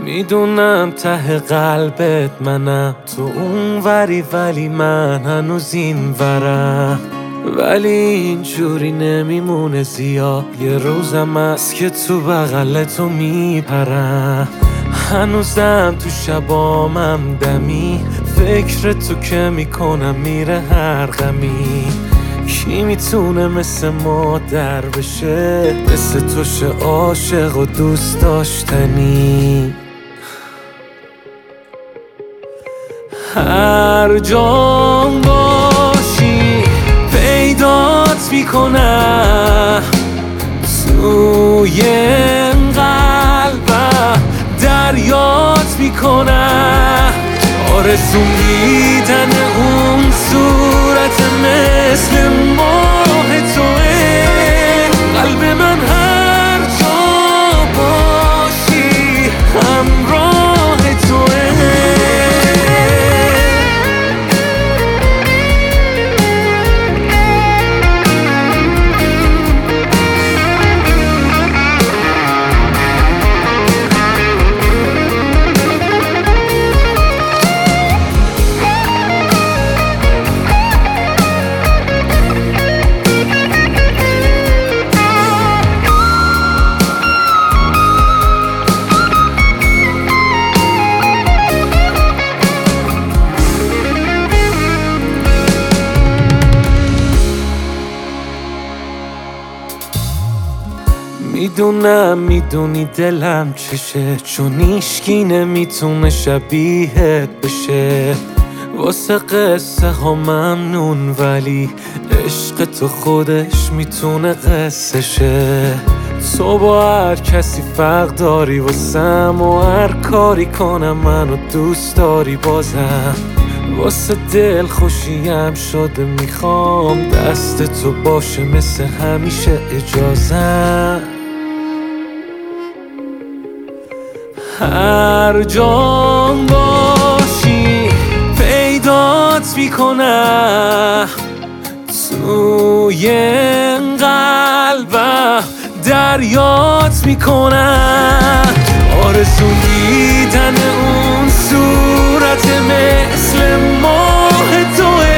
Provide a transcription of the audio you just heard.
میدونم ته قلبت منم، تو اون وری ولی من هنوز این ورم. ولی اینجوری نمیمونه زیاد، یه روزم هست که تو بغل تو میپرم. هنوزم تو شبامم دمی، فکر تو که میکنم میره هر غمی. کی میتونه مثل مادر بشه، مثل تو شه عاشق و دوست داشتنی. هر جام باشی پیدات میکنم، توی قلبم دریات میکنم. آرزو دیدن اون صورت مثل ماه توه، قلب من هر جا باشی همراه توه. میدونم میدونی دلم چشه، چون ایشکی نمیتونه شبیهت بشه. واسه قصه ها ممنون ولی عشق تو خودش میتونه قصه شه. تو با هر کسی فرق داری واسم، و هر کاری کنم منو دوست داری بازم. واسه دل خوشیم شده میخوام دست تو باشه مثل همیشه اجازم. هر جام باشی پیدات میکنم، توی قلبم دریات میکنم. آرزو دیدن اون صورت مثل ماه توه،